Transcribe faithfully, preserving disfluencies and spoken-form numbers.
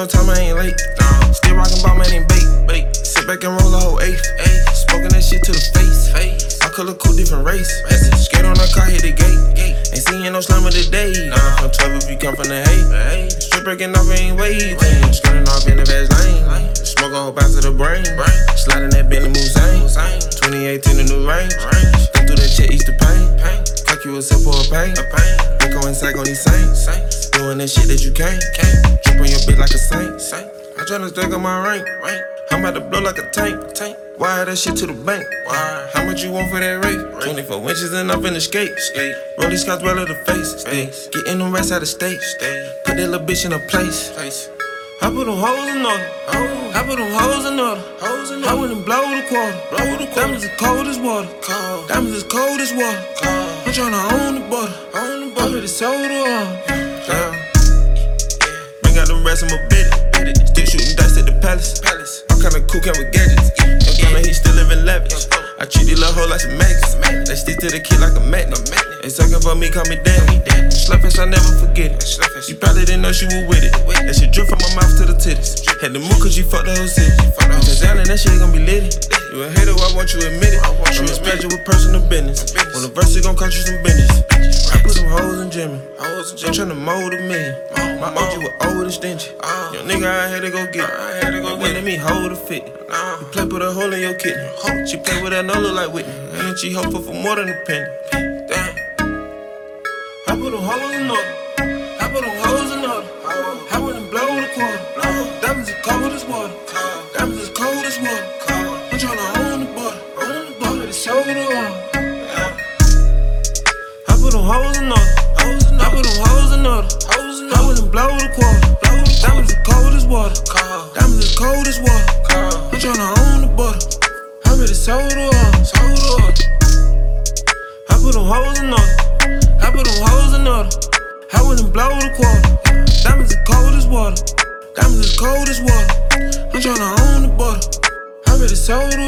no time, I ain't late. Still rockin' ball, man, ain't bait. Sit back and roll a whole eighth. Smoking that shit to the face. I color cool, different race. Skate on the car, hit the gate. Ain't seen no slammer today. I'm from twelve if you come from the hay. Strip breaking off, ain't waiting. Skirting off in the fast lane. Smoke a whole bounce to the brain. Sliding that Bentley Moussain. twenty eighteen, the new range. Go through that shit, ease the pain. Cock you a sip for a pain. Go inside on these saints. Doing that shit that you can't. Drip on your bitch like a saint. I tryna stack on my rank. I'm about to blow like a tank. Wire that shit to the bank. How much you want for that rate? twenty-four inches and I'm finna skate. Roll these scotch well of the face. Getting them rest out of state. Put that little bitch in a place. I put them hoes in order. I put them hoes in order. I went and blow the quarter. Diamonds as cold as water. Diamonds as cold as water. I'm tryna own the border. I really sold the oil. Bring out the rest of my bid. Still shooting dice at the palace. I'm kinda cool, can with gadgets. No gunner, he still living lavish. I treat these little hoes like some magnets. They stick to the kid like a magnet. They suckin' for me, call me daddy. Slurface, I never forget it. You probably didn't know she was with it. That shit drip from my mouth to the titties. Had to move cause you fucked the whole city. I'm just down and that shit gon' be litty. You a hater, I want you to admit it. I'm a special with personal business. On the verse, it gon' cost you some business. I put them hoes in Jimmy. They tryna mold a million. My O G was old and stingy. Young nigga, I had to go get it. Wait, let me hold a fit. You play, put a hole in your kidney. She play with that no look like Whitney. And then she hope for more than a penny. Damn. I put them hoes in order. I put them hoes in order. I went and blow the quarter. Diamonds as cold as water. Diamonds as cold as water. I'm tryna own the border. Own the border, it's sold the oil. I put them hoes in order. I put them hoes in order. I went and blow the quarter. Diamonds as cold as water. Diamonds as cold as water. I'm tryna own the border. I really sold the oil. Sold the oil. I put them hoes in order. I put them hoes in order. I went and blow the quarter. Diamonds as cold as water. Diamonds as cold as water. I'm tryna own the border. I really sold the